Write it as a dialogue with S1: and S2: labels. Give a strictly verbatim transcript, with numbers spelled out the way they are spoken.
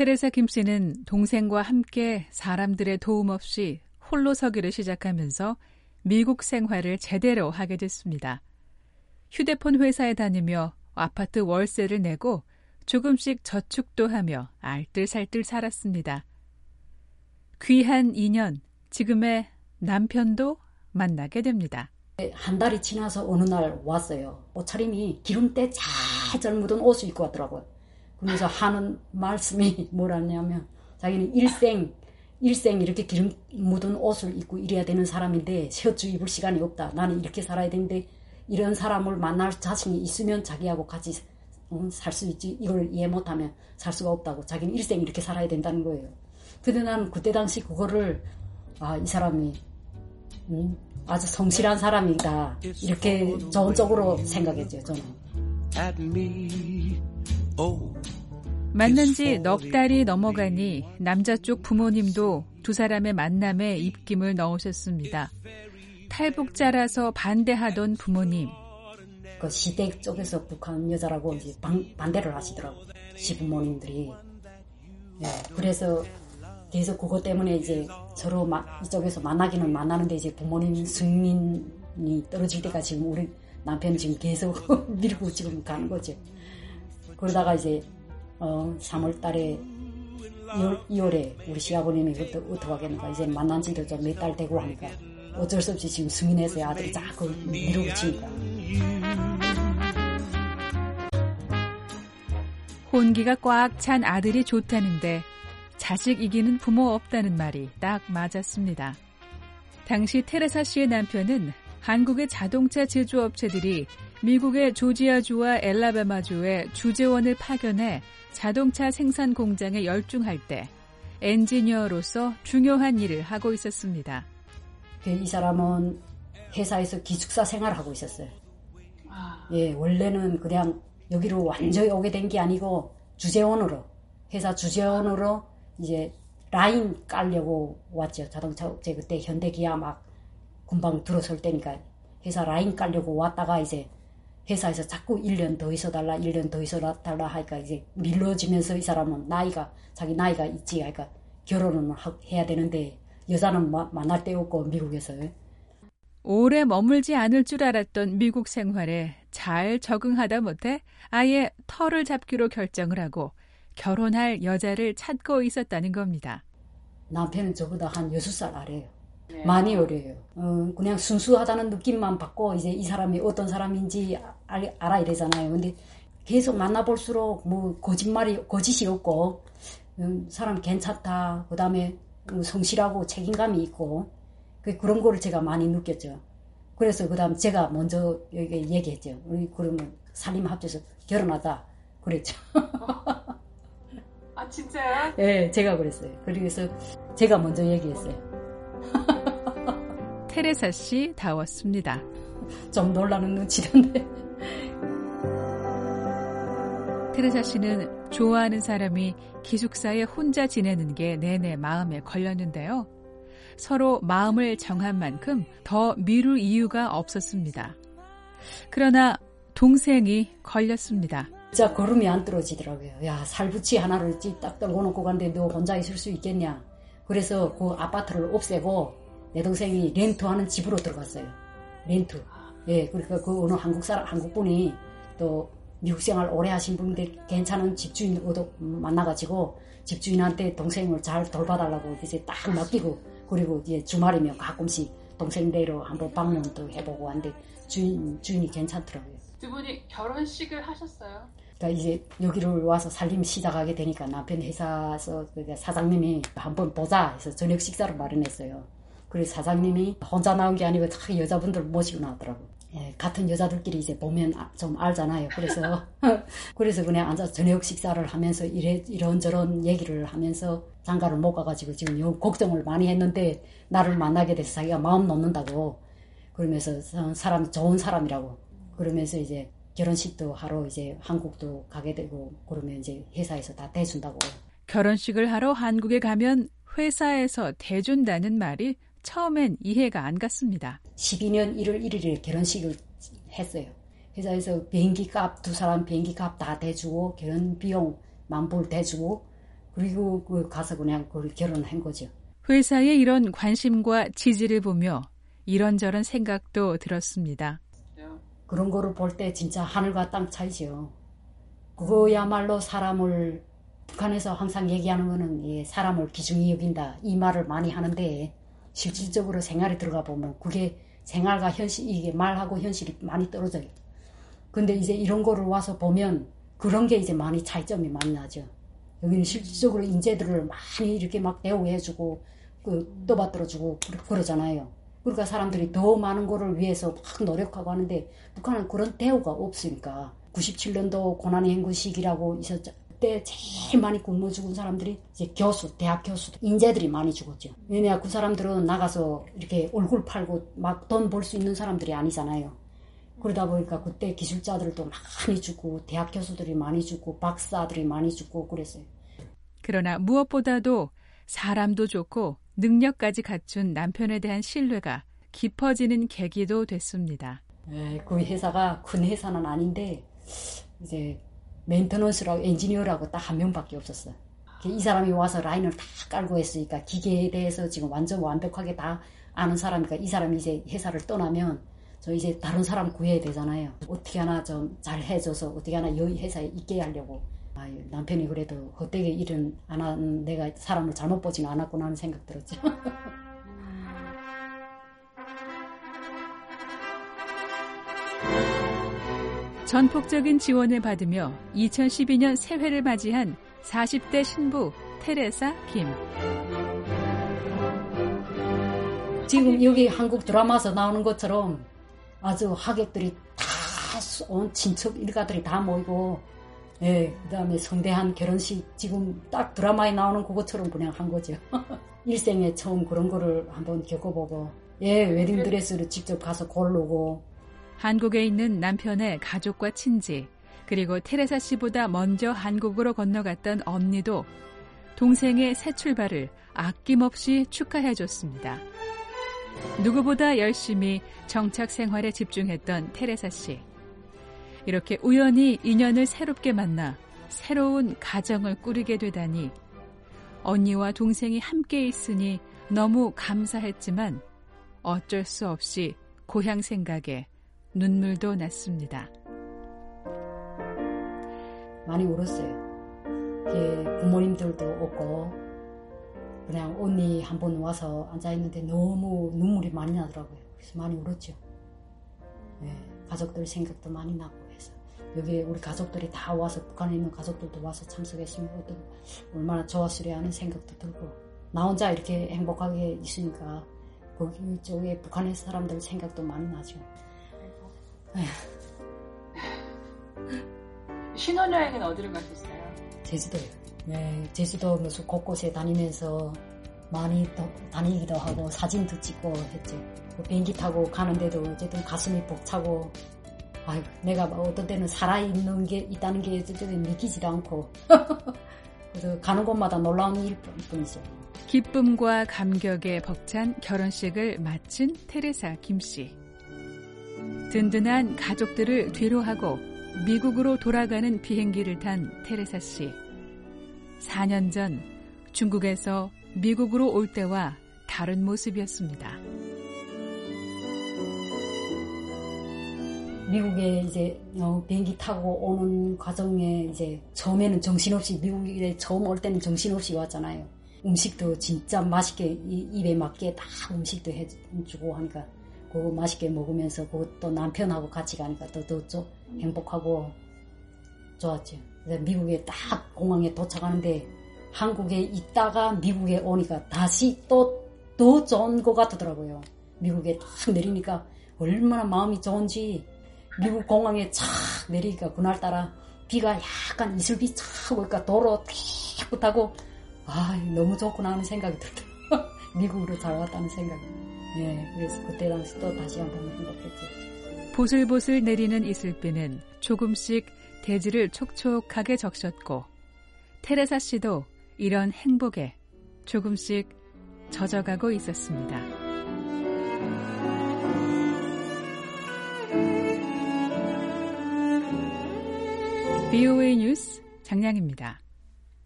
S1: 테레사 김 씨는 동생과 함께 사람들의 도움 없이 홀로 서기를 시작하면서 미국 생활을 제대로 하게 됐습니다. 휴대폰 회사에 다니며 아파트 월세를 내고 조금씩 저축도 하며 알뜰살뜰 살았습니다. 귀한 인연, 지금의 남편도 만나게 됩니다.
S2: 한 달이 지나서 어느 날 왔어요. 옷차림이 기름때 잘 묻은 옷을 입고 왔더라고요. 그러면서 하는 말씀이 뭐라냐면 자기는 일생 일생 이렇게 기름 묻은 옷을 입고 이래야 되는 사람인데 셔츠 입을 시간이 없다. 나는 이렇게 살아야 되는데 이런 사람을 만날 자신이 있으면 자기하고 같이 살 수 있지. 이걸 이해 못하면 살 수가 없다고. 자기는 일생 이렇게 살아야 된다는 거예요. 근데 나는 그때 당시 그거를 아, 이 사람이 음, 아주 성실한 사람이다. 이렇게 좋은 쪽으로 생각했죠. 저는.
S1: 만난 지 넉 달이 넘어가니 남자 쪽 부모님도 두 사람의 만남에 입김을 넣으셨습니다. 탈북자라서 반대하던 부모님.
S2: 그 시댁 쪽에서 북한 여자라고 이제 반, 반대를 하시더라고. 시부모님들이. 네, 그래서 계속 그것 때문에 이제 서로 마, 이쪽에서 만나기는 만나는데 이제 부모님 승인이 떨어질 때까지 지금 우리 남편 지금 계속 밀고 지금 가는 거죠. 그러다가 이제 어, 삼월 달에 이월에 우리 시아버님이 그때 어떻게 하겠는가 이제 만난 지도 좀 몇 달 되고 하니까 어쩔 수 없이 지금 승인해서 아들이 자꾸 밀어붙이니까.
S1: 혼기가 꽉 찬 아들이 좋다는데 자식 이기는 부모 없다는 말이 딱 맞았습니다. 당시 테레사 씨의 남편은 한국의 자동차 제조업체들이 미국의 조지아주와 엘라바마주에 주재원을 파견해 자동차 생산 공장에 열중할 때 엔지니어로서 중요한 일을 하고 있었습니다.
S2: 이 사람은 회사에서 기숙사 생활을 하고 있었어요. 예, 원래는 그냥 여기로 완전히 오게 된 게 아니고 주재원으로, 회사 주재원으로 이제 라인 깔려고 왔죠. 자동차 업체 그때 현대기아 막 금방 들어설 때니까 회사 라인 깔려고 왔다가 이제 회사에서 자꾸 일 년 더 있어달라, 일 년 더 있어달라 하니까 이제 밀러지면서 이 사람은 나이가, 자기 나이가 있지 하니까 결혼을 해야 되는데 여자는 마, 만날 데 없고 미국에서.
S1: 오래 머물지 않을 줄 알았던 미국 생활에 잘 적응하다 못해 아예 터를 잡기로 결정을 하고 결혼할 여자를 찾고 있었다는 겁니다.
S2: 남편은 저보다 한 여섯 살 아래예요. 네. 많이 어려요. 어, 그냥 순수하다는 느낌만 받고 이제 이 사람이 어떤 사람인지 알, 알아 이래잖아요. 근데 계속 만나볼수록 뭐 거짓말이 거짓이 없고 음, 사람 괜찮다. 그다음에 성실하고 책임감이 있고 그, 그런 거를 제가 많이 느꼈죠. 그래서 그다음 제가 먼저 여기 얘기했죠. 우리 그러면 살림 합쳐서 결혼하자 그랬죠.
S1: 아 진짜요?
S2: 네, 제가 그랬어요. 그래서 제가 먼저 얘기했어요.
S1: 테레사 씨 다웠습니다.
S2: 좀 놀라는 눈치던데.
S1: 테레사 씨는 좋아하는 사람이 기숙사에 혼자 지내는 게 내내 마음에 걸렸는데요. 서로 마음을 정한 만큼 더 미룰 이유가 없었습니다. 그러나 동생이 걸렸습니다.
S2: 진짜 걸음이 안 떨어지더라고요. 야, 살부치 하나를 딱 떨고 놓고 갔는데 너 혼자 있을 수 있겠냐. 그래서 그 아파트를 없애고 내 동생이 렌트하는 집으로 들어갔어요. 렌트. 예, 그러니까 그 어느 한국 사람, 한국 분이 또 미국 생활 오래 하신 분인데 괜찮은 집주인 만나가지고 집주인한테 동생을 잘 돌봐달라고 이제 딱 맡기고 그리고 이제 주말이면 가끔씩 동생 댁으로 한번 방문도 해보고 하는데 주인, 주인이 괜찮더라고요.
S1: 두 분이 결혼식을 하셨어요?
S2: 그러니까 이제 여기를 와서 살림 시작하게 되니까 남편 회사에서 사장님이 한번 보자 해서 저녁 식사를 마련했어요. 그래서 사장님이 혼자 나온 게 아니고 다 여자분들 모시고 나왔더라고요. 예, 같은 여자들끼리 이제 보면 좀 알잖아요. 그래서 그래서 그냥 앉아서 저녁 식사를 하면서 이래, 이런저런 얘기를 하면서 장가를 못 가가지고 지금 요 걱정을 많이 했는데 나를 만나게 돼서 자기가 마음 놓는다고 그러면서 사람 좋은 사람이라고 그러면서 이제 결혼식도 하러 이제 한국도 가게 되고 그러면 이제 회사에서 다 대준다고.
S1: 결혼식을 하러 한국에 가면 회사에서 대준다는 말이 처음엔 이해가 안 갔습니다.
S2: 십이 년 일월 일일에 결혼식을 했어요. 회사에서 비행기 값, 두 사람 비행기 값 다 대주고 결혼 비용 만불 대주고 그리고 그 가서 그냥 그 결혼한 거죠.
S1: 회사의 이런 관심과 지지를 보며 이런저런 생각도 들었습니다.
S2: 그런 거를 볼 때 진짜 하늘과 땅 차이죠. 그거야말로 사람을 북한에서 항상 얘기하는 거는 예, 사람을 귀중히 여긴다 이 말을 많이 하는데 실질적으로 생활에 들어가 보면 그게 생활과 현실 이게 말하고 현실이 많이 떨어져요. 근데 이제 이런 거를 와서 보면 그런 게 이제 많이 차이점이 많이 나죠. 여기는 실질적으로 인재들을 많이 이렇게 막 대우해주고 그 떠받들어주고 그러잖아요. 그러니까 사람들이 더 많은 거를 위해서 막 노력하고 하는데 북한은 그런 대우가 없으니까 구십칠 년도 고난의 행군 시기라고 있었죠. 그때 제일 많이 굶어 죽은 사람들이 이제 교수, 대학 교수, 인재들이 많이 죽었죠. 왜냐 그 사람들은 나가서 이렇게 얼굴 팔고 막 돈 벌 수 있는 사람들이 아니잖아요. 그러다 보니까 그때 기술자들도 많이 죽고 대학 교수들이 많이 죽고 박사들이 많이 죽고 그랬어요.
S1: 그러나 무엇보다도 사람도 좋고 능력까지 갖춘 남편에 대한 신뢰가 깊어지는 계기도 됐습니다.
S2: 네, 그 회사가 큰 회사는 아닌데 이제 메인터넌스라고 엔지니어라고 딱 한 명밖에 없었어요. 이 사람이 와서 라인을 다 깔고 했으니까 기계에 대해서 지금 완전 완벽하게 다 아는 사람이니까 이 사람이 이제 회사를 떠나면 저 이제 다른 사람 구해야 되잖아요. 어떻게 하나 좀 잘 해줘서 어떻게 하나 여기 회사에 있게 하려고. 아유, 남편이 그래도 헛되게 일은 안 한 내가 사람을 잘못 보지는 않았구나 하는 생각 들었죠.
S1: 전폭적인 지원을 받으며 이천십이 년 새해를 맞이한 사십 대 신부 테레사 김.
S2: 지금 여기 한국 드라마에서 나오는 것처럼 아주 하객들이 다 온 친척 일가들이 다 모이고 예, 그다음에 성대한 결혼식 지금 딱 드라마에 나오는 그것처럼 그냥 한 거죠. 일생에 처음 그런 거를 한번 겪어보고 예, 웨딩드레스를 직접 가서 고르고
S1: 한국에 있는 남편의 가족과 친지 그리고 테레사 씨보다 먼저 한국으로 건너갔던 언니도 동생의 새 출발을 아낌없이 축하해줬습니다. 누구보다 열심히 정착 생활에 집중했던 테레사 씨. 이렇게 우연히 인연을 새롭게 만나 새로운 가정을 꾸리게 되다니 언니와 동생이 함께 있으니 너무 감사했지만 어쩔 수 없이 고향 생각에 눈물도 났습니다.
S2: 많이 울었어요. 부모님들도 없고 그냥 언니 한 번 와서 앉아있는데 너무 눈물이 많이 나더라고요. 그래서 많이 울었죠. 네, 가족들 생각도 많이 나고 해서 여기 우리 가족들이 다 와서 북한에 있는 가족들도 와서 참석했으면 어떤 얼마나 좋았으려 하는 생각도 들고 나 혼자 이렇게 행복하게 있으니까 거기 쪽에 북한의 사람들 생각도 많이 나죠. 에휴.
S1: 신혼여행은 어디로 가셨어요?
S2: 제주도요. 네, 제주도 무슨 곳곳에 다니면서 많이 더, 다니기도 하고 사진도 찍고 했죠. 그 비행기 타고 가는데도 어쨌든 가슴이 벅차고 아이고, 내가 어떤 때는 살아있는 게 있다는 게 믿기지도 않고 그래서 가는 곳마다 놀라운 일뿐이죠.
S1: 기쁨과 감격에 벅찬 결혼식을 마친 테레사 김씨. 든든한 가족들을 뒤로하고 미국으로 돌아가는 비행기를 탄 테레사 씨. 사 년 전 중국에서 미국으로 올 때와 다른 모습이었습니다.
S2: 미국에 이제 비행기 타고 오는 과정에 이제 처음에는 정신없이 미국에 처음 올 때는 정신없이 왔잖아요. 음식도 진짜 맛있게 입에 맞게 다 음식도 해주고 하니까 그거 맛있게 먹으면서 그것도 남편하고 같이 가니까 더 더 행복하고 좋았죠. 그래서 미국에 딱 공항에 도착하는데 한국에 있다가 미국에 오니까 다시 또 더 좋은 것 같더라고요. 미국에 딱 내리니까 얼마나 마음이 좋은지 미국 공항에 착 내리니까 그날따라 비가 약간 이슬비 착 오니까 도로 깨끗하고 아 너무 좋구나 하는 생각이 들더라고요. 미국으로 잘 왔다는 생각이. 네, 그래서 그때 당시 또 다시 한번 행복했죠.
S1: 보슬보슬 내리는 이슬비는 조금씩 대지를 촉촉하게 적셨고 테레사 씨도 이런 행복에 조금씩 젖어가고 있었습니다. 브이오에이 뉴스 장량입니다.